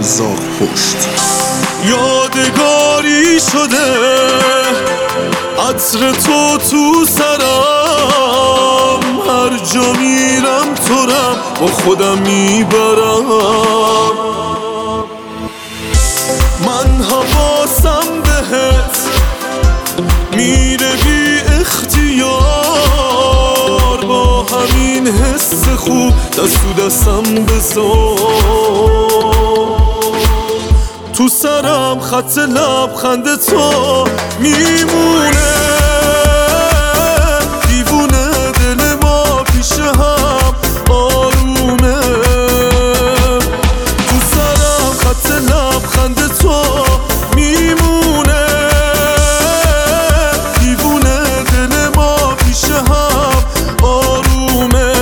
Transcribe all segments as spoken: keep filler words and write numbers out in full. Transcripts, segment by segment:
زاغ پشت. یادگاری شده عطر تو تو سرم، هر جا میرم تورم با خودم میبرم. من حواسم بهت میره بی اختیار، با همین حس خوب دست تو دستم بذار. تو سرم خط لبخند تو میمونه، دیوونه دل ما پیش هم آرومه. تو سرم خط لبخند تو میمونه، دیوونه دل ما پیش هم آرومه.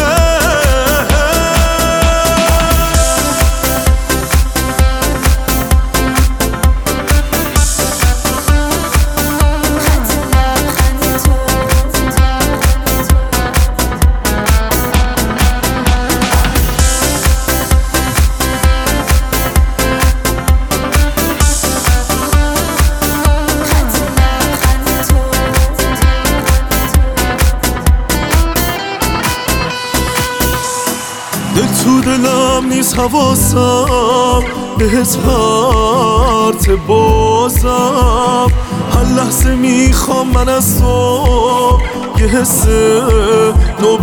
دل تو دلم نیست، حواسم بهت پرت بازم. هر لحظه میخوام من از تو یه حس نو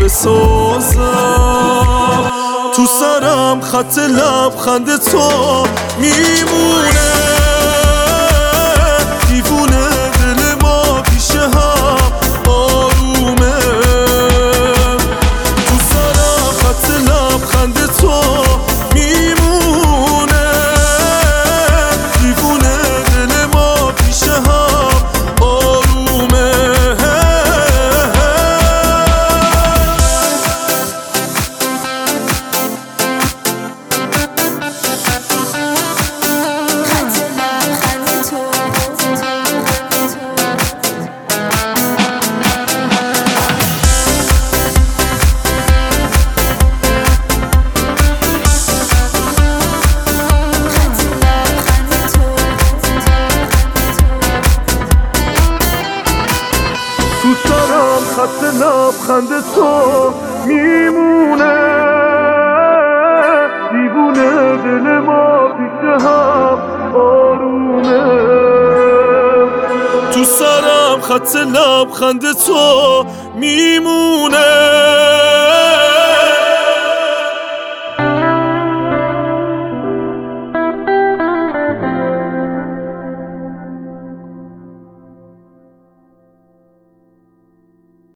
بسازم. تو سرم خط لبخند تو میمونه، دیوونه دل ما پیش هم آرومه. تو سرم خط لبخند تو میمونه، دیوونه دل ما پیش هم آرومه. تو سرم خط لبخند تو میمونه، دیوونه دل ما پیش هم آرومه. تو سرم خط لبخند تو میمونه،